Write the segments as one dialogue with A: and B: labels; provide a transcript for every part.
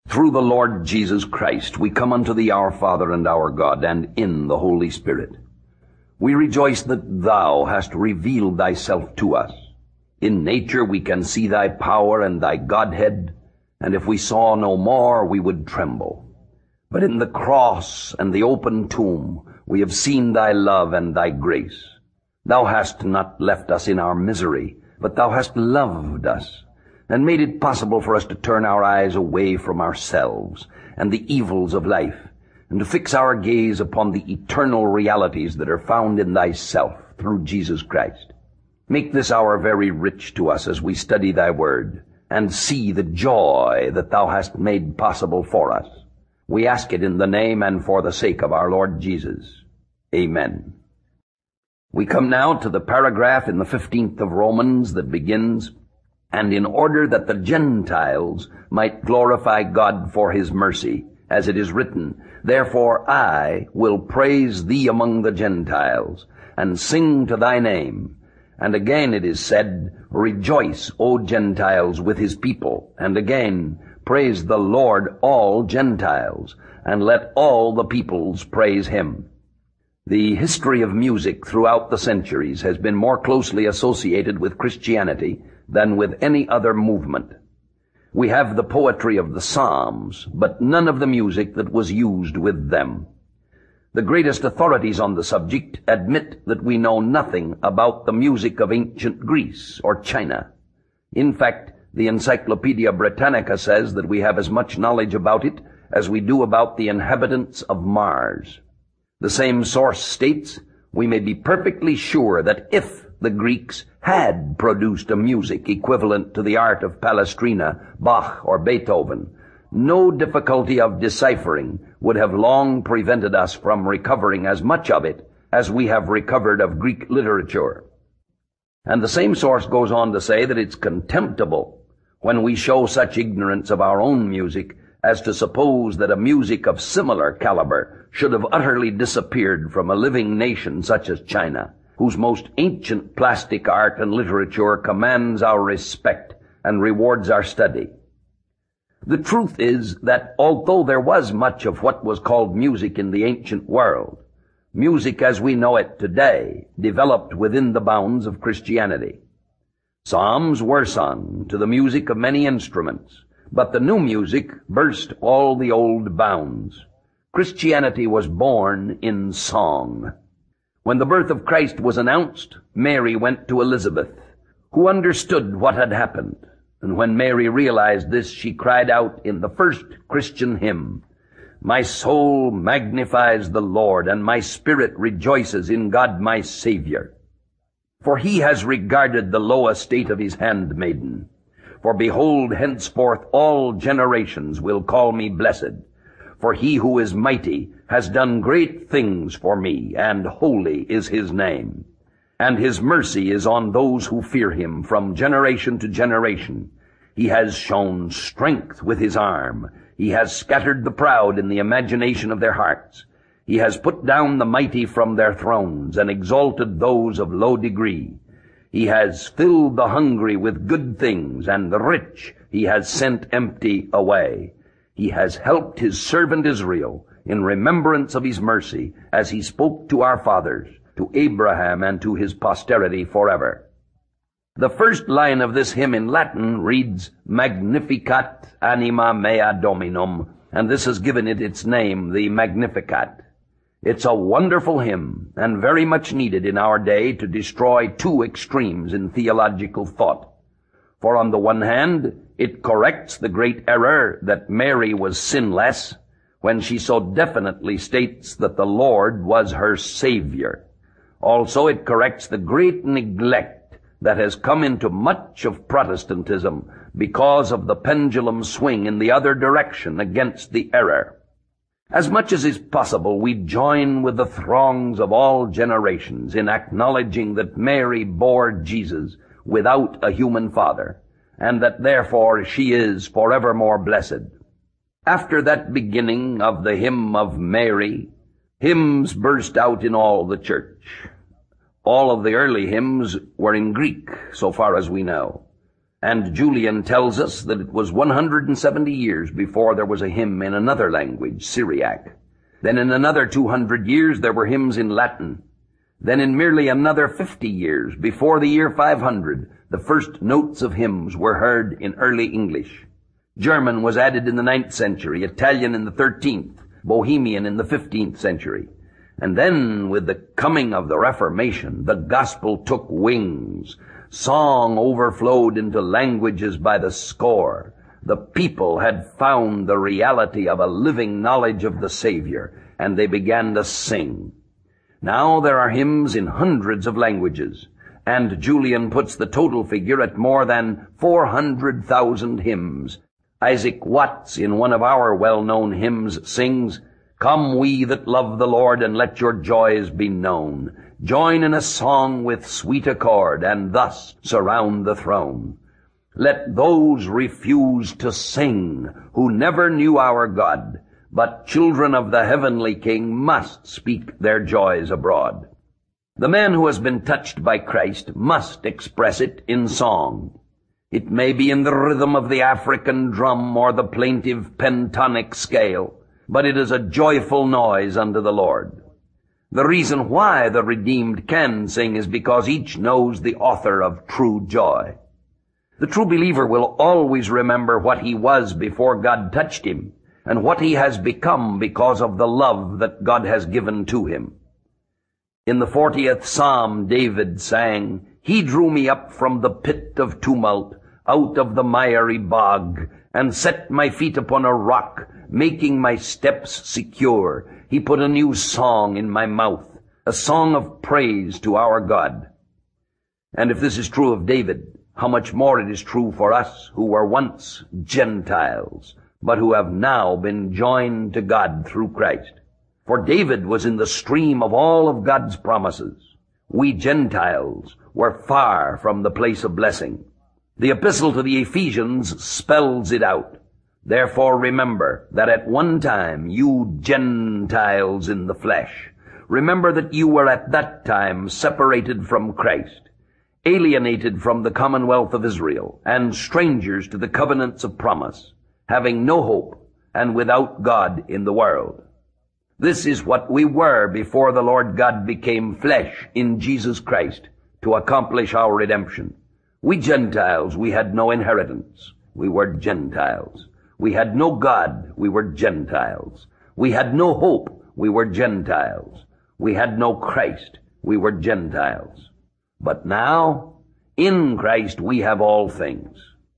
A: Through the Lord Jesus Christ, we come unto thee, our Father and our God, and in the Holy Spirit. We rejoice that thou hast revealed thyself to us. In nature we can see thy power and thy Godhead, and if we saw no more, we would tremble. But in the cross and the open tomb, we have seen thy love and thy grace. Thou hast not left us in our misery, but thou hast loved us, and made it possible for us to turn our eyes away from ourselves and the evils of life, and to fix our gaze upon the eternal realities that are found in thyself through Jesus Christ. Make this hour very rich to us as we study thy word, and see the joy that thou hast made possible for us. We ask it in the name and for the sake of our Lord Jesus. Amen. We come now to the paragraph in the 15th of Romans that begins, "And in order that the Gentiles might glorify God for his mercy, as it is written, Therefore I will praise thee among the Gentiles, and sing to thy name. And again it is said, Rejoice, O Gentiles, with his people. And again, Praise the Lord, all Gentiles, and let all the peoples praise him." The history of music throughout the centuries has been more closely associated with Christianity than with any other movement. We have the poetry of the Psalms, but none of the music that was used with them. The greatest authorities on the subject admit that we know nothing about the music of ancient Greece or China. In fact, the Encyclopedia Britannica says that we have as much knowledge about it as we do about the inhabitants of Mars. The same source states, "We may be perfectly sure that if the Greeks had produced a music equivalent to the art of Palestrina, Bach, or Beethoven, no difficulty of deciphering would have long prevented us from recovering as much of it as we have recovered of Greek literature." And the same source goes on to say that it's contemptible when we show such ignorance of our own music as to suppose that a music of similar caliber should have utterly disappeared from a living nation such as China, whose most ancient plastic art and literature commands our respect and rewards our study. The truth is that although there was much of what was called music in the ancient world, music as we know it today developed within the bounds of Christianity. Psalms were sung to the music of many instruments, but the new music burst all the old bounds. Christianity was born in song. When the birth of Christ was announced, Mary went to Elizabeth, who understood what had happened. And when Mary realized this, she cried out in the first Christian hymn, "My soul magnifies the Lord, and my spirit rejoices in God my Savior. For he has regarded the low estate of his handmaiden. For behold, henceforth all generations will call me blessed. For he who is mighty has done great things for me, and holy is his name. And his mercy is on those who fear him from generation to generation. He has shown strength with his arm. He has scattered the proud in the imagination of their hearts. He has put down the mighty from their thrones, and exalted those of low degree. He has filled the hungry with good things, and the rich he has sent empty away. He has helped his servant Israel in remembrance of his mercy, as he spoke to our fathers, to Abraham and to his posterity forever." The first line of this hymn in Latin reads, "Magnificat anima mea Dominum," and this has given it its name, the Magnificat. It's a wonderful hymn, and very much needed in our day to destroy two extremes in theological thought. For on the one hand, it corrects the great error that Mary was sinless, when she so definitely states that the Lord was her Savior. Also, it corrects the great neglect that has come into much of Protestantism because of the pendulum swing in the other direction against the error. As much as is possible, we join with the throngs of all generations in acknowledging that Mary bore Jesus without a human father, and that therefore she is forevermore blessed. After that beginning of the hymn of Mary, hymns burst out in all the church. All of the early hymns were in Greek, so far as we know. And Julian tells us that it was 170 years before there was a hymn in another language, Syriac. Then in another 200 years there were hymns in Latin. Then in merely another 50 years, before the year 500, the first notes of hymns were heard in early English. German was added in the 9th century, Italian in the 13th, Bohemian in the 15th century. And then, with the coming of the Reformation, the gospel took wings. Song overflowed into languages by the score. The people had found the reality of a living knowledge of the Savior, and they began to sing. Now there are hymns in hundreds of languages, and Julian puts the total figure at more than 400,000 hymns. Isaac Watts, in one of our well-known hymns, sings, "Come we that love the Lord, and let your joys be known. Join in a song with sweet accord, and thus surround the throne. Let those refuse to sing who never knew our God, but children of the heavenly King must speak their joys abroad." The man who has been touched by Christ must express it in song. It may be in the rhythm of the African drum or the plaintive pentatonic scale, but it is a joyful noise unto the Lord. The reason why the redeemed can sing is because each knows the author of true joy. The true believer will always remember what he was before God touched him, and what he has become because of the love that God has given to him. In the 40th Psalm, David sang, "He drew me up from the pit of tumult, out of the miry bog, and set my feet upon a rock, making my steps secure. He put a new song in my mouth, a song of praise to our God." And if this is true of David, how much more it is true for us who were once Gentiles, but who have now been joined to God through Christ. For David was in the stream of all of God's promises. We Gentiles were far from the place of blessing. The epistle to the Ephesians spells it out. Therefore remember that at one time you Gentiles in the flesh, remember that you were at that time separated from Christ, alienated from the commonwealth of Israel, and strangers to the covenants of promise, having no hope and without God in the world. This is what we were before the Lord God became flesh in Jesus Christ to accomplish our redemption. We Gentiles, we had no inheritance. We were Gentiles. We had no God. We were Gentiles. We had no hope. We were Gentiles. We had no Christ. We were Gentiles. But now, in Christ, we have all things.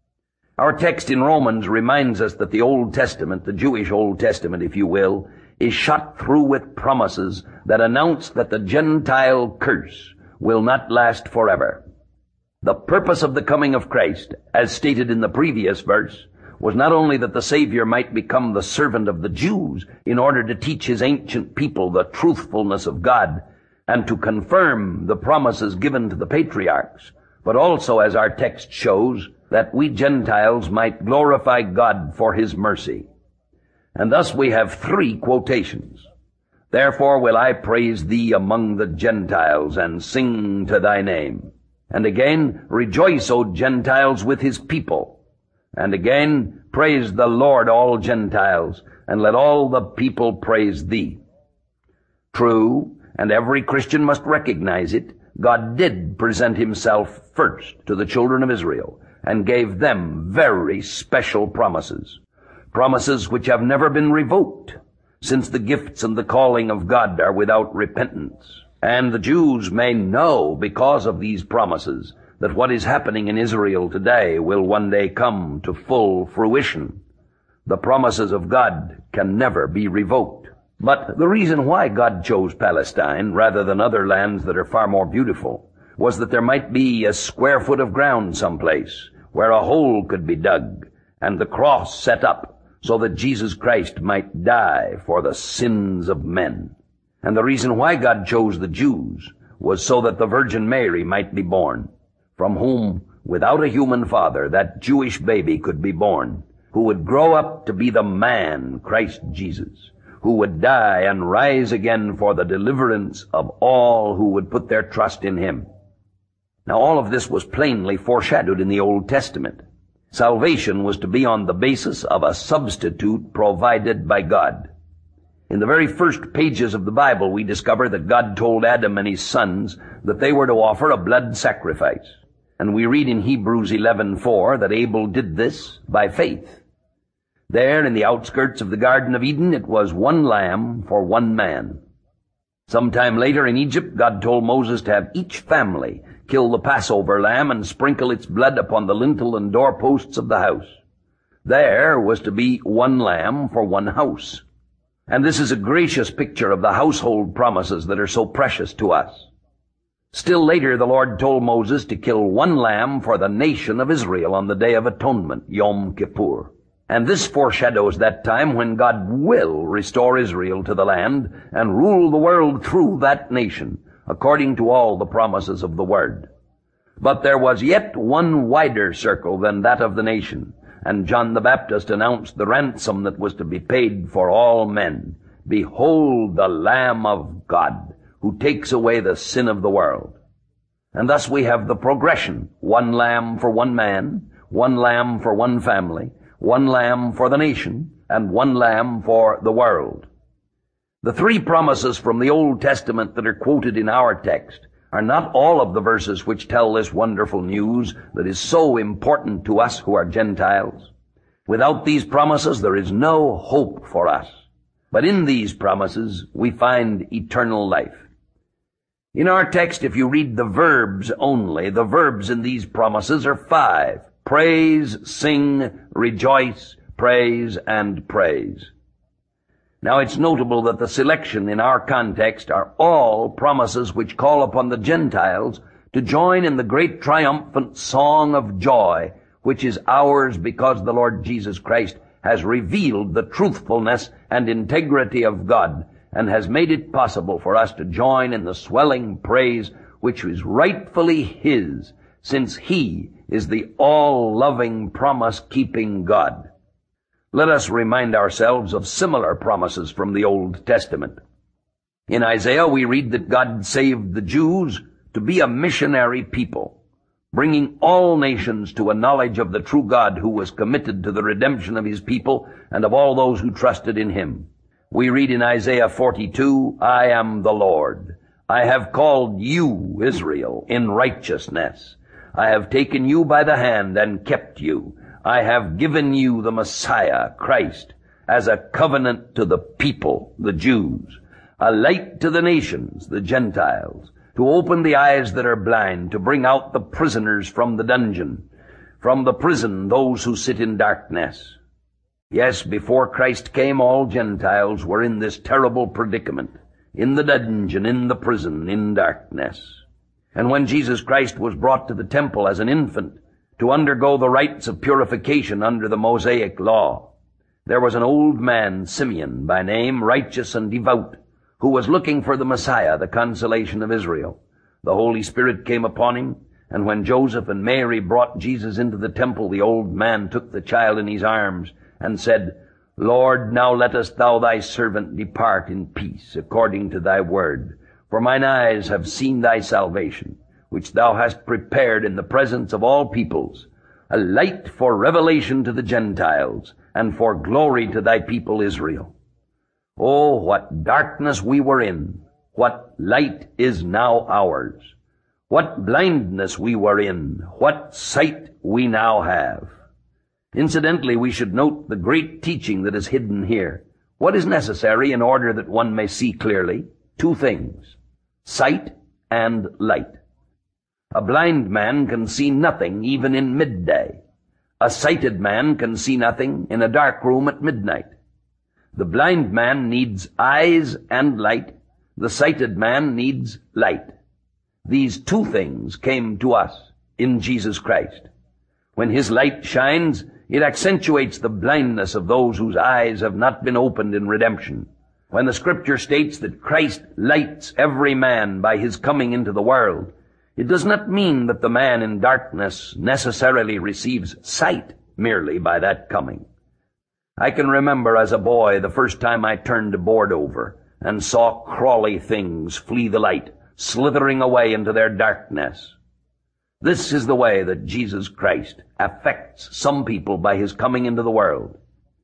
A: Our text in Romans reminds us that the Old Testament, the Jewish Old Testament, if you will, is shot through with promises that announce that the Gentile curse will not last forever. The purpose of the coming of Christ, as stated in the previous verse, was not only that the Savior might become the servant of the Jews in order to teach his ancient people the truthfulness of God and to confirm the promises given to the patriarchs, but also, as our text shows, that we Gentiles might glorify God for his mercy. And thus we have three quotations. "Therefore will I praise thee among the Gentiles and sing to thy name." And again, "Rejoice, O Gentiles, with his people." And again, "Praise the Lord, all Gentiles, and let all the people praise thee." True, and every Christian must recognize it, God did present himself first to the children of Israel and gave them very special promises. Promises which have never been revoked, since the gifts and the calling of God are without repentance. And the Jews may know, because of these promises, that what is happening in Israel today will one day come to full fruition. The promises of God can never be revoked. But the reason why God chose Palestine rather than other lands that are far more beautiful was that there might be a square foot of ground someplace where a hole could be dug and the cross set up so that Jesus Christ might die for the sins of men. And the reason why God chose the Jews was so that the Virgin Mary might be born, from whom, without a human father, that Jewish baby could be born, who would grow up to be the man, Christ Jesus, who would die and rise again for the deliverance of all who would put their trust in him. Now all of this was plainly foreshadowed in the Old Testament. Salvation was to be on the basis of a substitute provided by God. In the very first pages of the Bible, we discover that God told Adam and his sons that they were to offer a blood sacrifice. And we read in Hebrews 11:4 that Abel did this by faith. There, in the outskirts of the Garden of Eden, it was one lamb for one man. Sometime later in Egypt, God told Moses to have each family kill the Passover lamb and sprinkle its blood upon the lintel and doorposts of the house. There was to be one lamb for one house. And this is a gracious picture of the household promises that are so precious to us. Still later, the Lord told Moses to kill one lamb for the nation of Israel on the Day of Atonement, Yom Kippur. And this foreshadows that time when God will restore Israel to the land and rule the world through that nation, according to all the promises of the Word. But there was yet one wider circle than that of the nation, and John the Baptist announced the ransom that was to be paid for all men. Behold the Lamb of God, who takes away the sin of the world. And thus we have the progression: one lamb for one man, one lamb for one family, one lamb for the nation, and one lamb for the world. The three promises from the Old Testament that are quoted in our text are not all of the verses which tell this wonderful news that is so important to us who are Gentiles. Without these promises, there is no hope for us. But in these promises, we find eternal life. In our text, if you read the verbs only, the verbs in these promises are 5. Praise, sing, rejoice, praise, and praise. Now it's notable that the selection in our context are all promises which call upon the Gentiles to join in the great triumphant song of joy, which is ours because the Lord Jesus Christ has revealed the truthfulness and integrity of God and has made it possible for us to join in the swelling praise which is rightfully His, since He is the all-loving, promise-keeping God. Let us remind ourselves of similar promises from the Old Testament. In Isaiah, we read that God saved the Jews to be a missionary people, bringing all nations to a knowledge of the true God who was committed to the redemption of His people and of all those who trusted in Him. We read in Isaiah 42, I am the Lord. I have called you, Israel, in righteousness. I have taken you by the hand and kept you. I have given you the Messiah, Christ, as a covenant to the people, the Jews, a light to the nations, the Gentiles, to open the eyes that are blind, to bring out the prisoners from the dungeon, from the prison those who sit in darkness. Yes, before Christ came, all Gentiles were in this terrible predicament, in the dungeon, in the prison, in darkness. And when Jesus Christ was brought to the temple as an infant, to undergo the rites of purification under the Mosaic law, there was an old man, Simeon by name, righteous and devout, who was looking for the Messiah, the consolation of Israel. The Holy Spirit came upon him, and when Joseph and Mary brought Jesus into the temple, the old man took the child in his arms and said, Lord, now lettest thou thy servant depart in peace, according to thy word. For mine eyes have seen thy salvation, which thou hast prepared in the presence of all peoples, a light for revelation to the Gentiles, and for glory to thy people Israel. Oh, what darkness we were in! What light is now ours! What blindness we were in! What sight we now have! Incidentally, we should note the great teaching that is hidden here. What is necessary in order that one may see clearly? 2 things: sight and light. A blind man can see nothing even in midday. A sighted man can see nothing in a dark room at midnight. The blind man needs eyes and light. The sighted man needs light. These 2 things came to us in Jesus Christ. When His light shines, it accentuates the blindness of those whose eyes have not been opened in redemption. When the Scripture states that Christ lights every man by His coming into the world, it does not mean that the man in darkness necessarily receives sight merely by that coming. I can remember as a boy the first time I turned a board over and saw crawly things flee the light, slithering away into their darkness. This is the way that Jesus Christ affects some people by his coming into the world.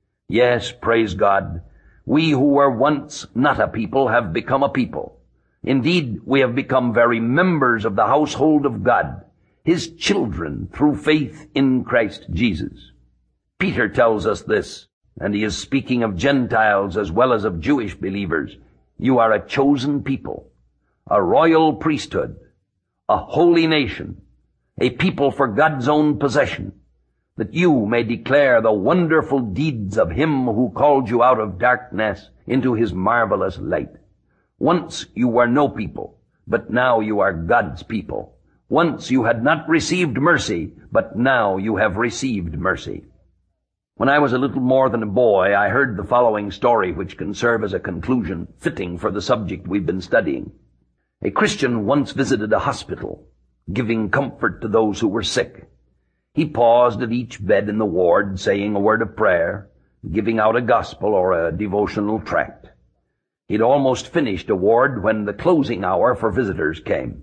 A: Yes, praise God, we who were once not a people have become a people. Indeed, we have become very members of the household of God, his children through faith in Christ Jesus. Peter tells us this, and he is speaking of Gentiles as well as of Jewish believers. You are a chosen people, a royal priesthood, a holy nation, a people for God's own possession, that you may declare the wonderful deeds of him who called you out of darkness into his marvelous light. Once you were no people, but now you are God's people. Once you had not received mercy, but now you have received mercy. When I was a little more than a boy, I heard the following story, which can serve as a conclusion fitting for the subject we've been studying. A Christian once visited a hospital, giving comfort to those who were sick. He paused at each bed in the ward, saying a word of prayer, giving out a gospel or a devotional tract. He'd almost finished a ward when the closing hour for visitors came.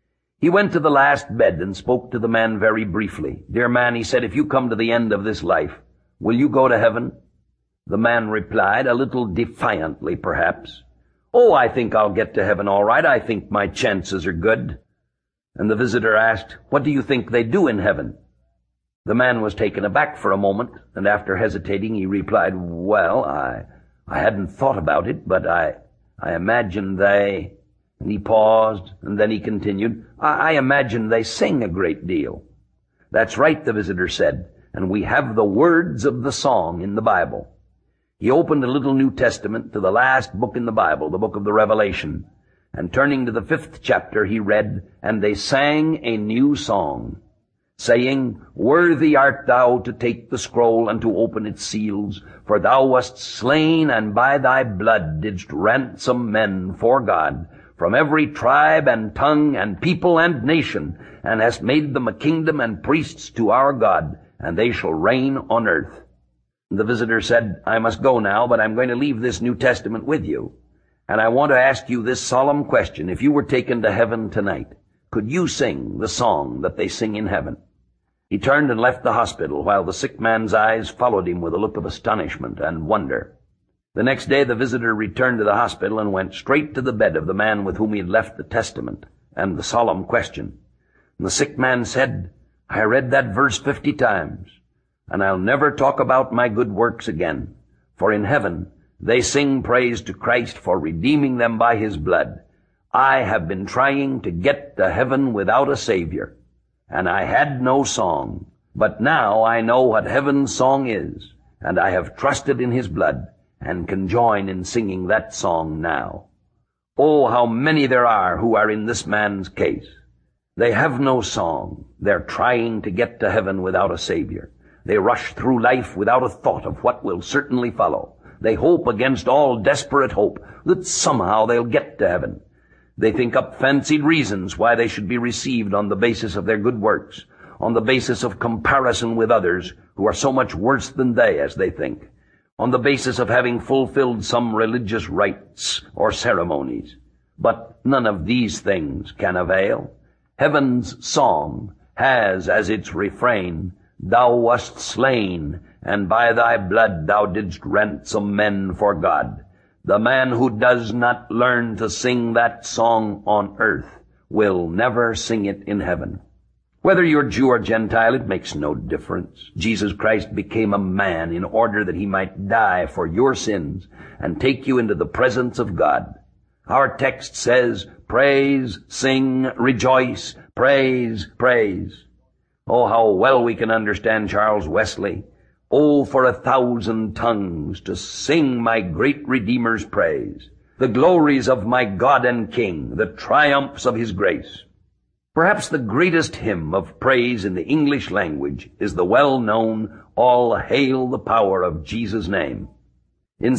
A: He went to the last bed and spoke to the man very briefly. Dear man, he said, if you come to the end of this life, will you go to heaven? The man replied, a little defiantly perhaps, Oh, I think I'll get to heaven all right. I think my chances are good. And the visitor asked, What do you think they do in heaven? The man was taken aback for a moment, and after hesitating, he replied, Well, I hadn't thought about it, but I imagine they... And he paused, and then he continued, I imagine they sing a great deal. That's right, the visitor said, and we have the words of the song in the Bible. He opened a little New Testament to the last book in the Bible, the book of the Revelation, and turning to the 5th chapter, he read, And they sang a new song, saying, Worthy art thou to take the scroll and to open its seals, for thou wast slain, and by thy blood didst ransom men for God, from every tribe and tongue and people and nation, and hast made them a kingdom and priests to our God, and they shall reign on earth. The visitor said, I must go now, but I'm going to leave this New Testament with you. And I want to ask you this solemn question. If you were taken to heaven tonight, could you sing the song that they sing in heaven? He turned and left the hospital, while the sick man's eyes followed him with a look of astonishment and wonder. The next day the visitor returned to the hospital and went straight to the bed of the man with whom he had left the testament and the solemn question. And the sick man said, I read that verse 50 times, and I'll never talk about my good works again, for in heaven they sing praise to Christ for redeeming them by his blood. I have been trying to get to heaven without a Savior, and I had no song, but now I know what heaven's song is, and I have trusted in his blood, and can join in singing that song now. Oh, how many there are who are in this man's case. They have no song. They're trying to get to heaven without a Savior. They rush through life without a thought of what will certainly follow. They hope against all desperate hope that somehow they'll get to heaven. They think up fancied reasons why they should be received on the basis of their good works, on the basis of comparison with others who are so much worse than they, as they think, on the basis of having fulfilled some religious rites or ceremonies. But none of these things can avail. Heaven's song has as its refrain, Thou wast slain, and by thy blood thou didst ransom men for God. The man who does not learn to sing that song on earth will never sing it in heaven. Whether you're Jew or Gentile, it makes no difference. Jesus Christ became a man in order that he might die for your sins and take you into the presence of God. Our text says, Praise, sing, rejoice, praise, praise. Oh, how well we can understand Charles Wesley. Oh, for 1,000 tongues to sing my great Redeemer's praise, the glories of my God and King, the triumphs of his grace. Perhaps the greatest hymn of praise in the English language is the well-known All Hail the Power of Jesus' Name. In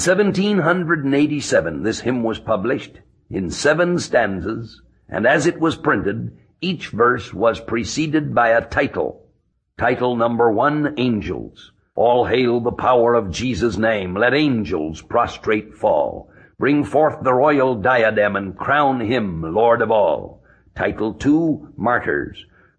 A: 1787, this hymn was published in 7 stanzas, and as it was printed, each verse was preceded by a title. Title number 1, Angels. All hail the power of Jesus' name. Let angels prostrate fall. Bring forth the royal diadem and crown him Lord of all. Title 2, Martyrs.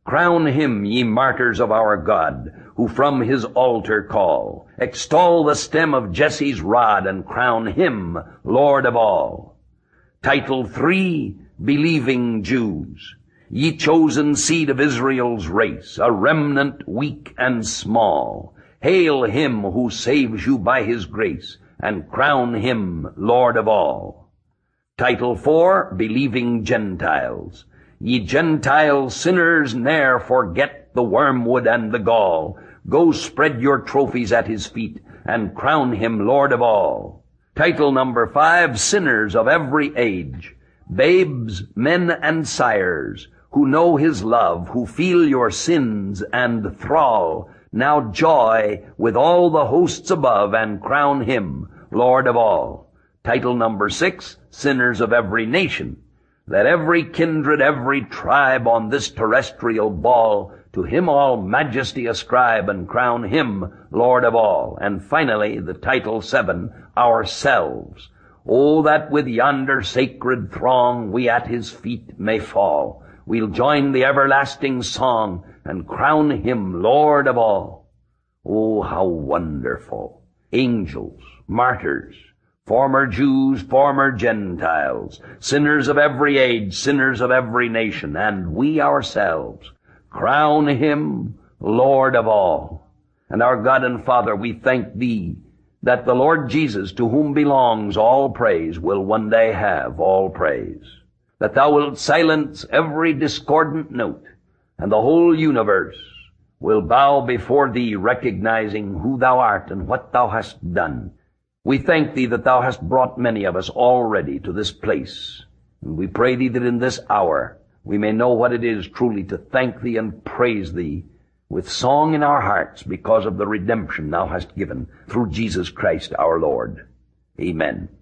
A: Crown him, ye martyrs of our God, who from his altar call. Extol the stem of Jesse's rod, and crown him Lord of all. Title 3, Believing Jews. Ye chosen seed of Israel's race, a remnant weak and small. Hail him who saves you by his grace, and crown him Lord of all. Title 4, Believing Gentiles. Ye Gentile sinners, ne'er forget the wormwood and the gall. Go spread your trophies at his feet, and crown him Lord of all. Title number 5, Sinners of every age. Babes, men, and sires, who know his love, who feel your sins and thrall, now joy with all the hosts above, and crown him Lord of all. Title number 6, Sinners of every nation. Let every kindred, every tribe on this terrestrial ball to him all majesty ascribe, and crown him Lord of all. And finally, the title 7, Ourselves. Oh, that with yonder sacred throng we at his feet may fall. We'll join the everlasting song, and crown him Lord of all. Oh, how wonderful! Angels, martyrs, former Jews, former Gentiles, sinners of every age, sinners of every nation, and we ourselves, crown him Lord of all. And our God and Father, we thank thee that the Lord Jesus, to whom belongs all praise, will one day have all praise. That thou wilt silence every discordant note, and the whole universe will bow before thee, recognizing who thou art and what thou hast done. We thank thee that thou hast brought many of us already to this place. And we pray thee that in this hour we may know what it is truly to thank thee and praise thee with song in our hearts because of the redemption thou hast given through Jesus Christ our Lord. Amen.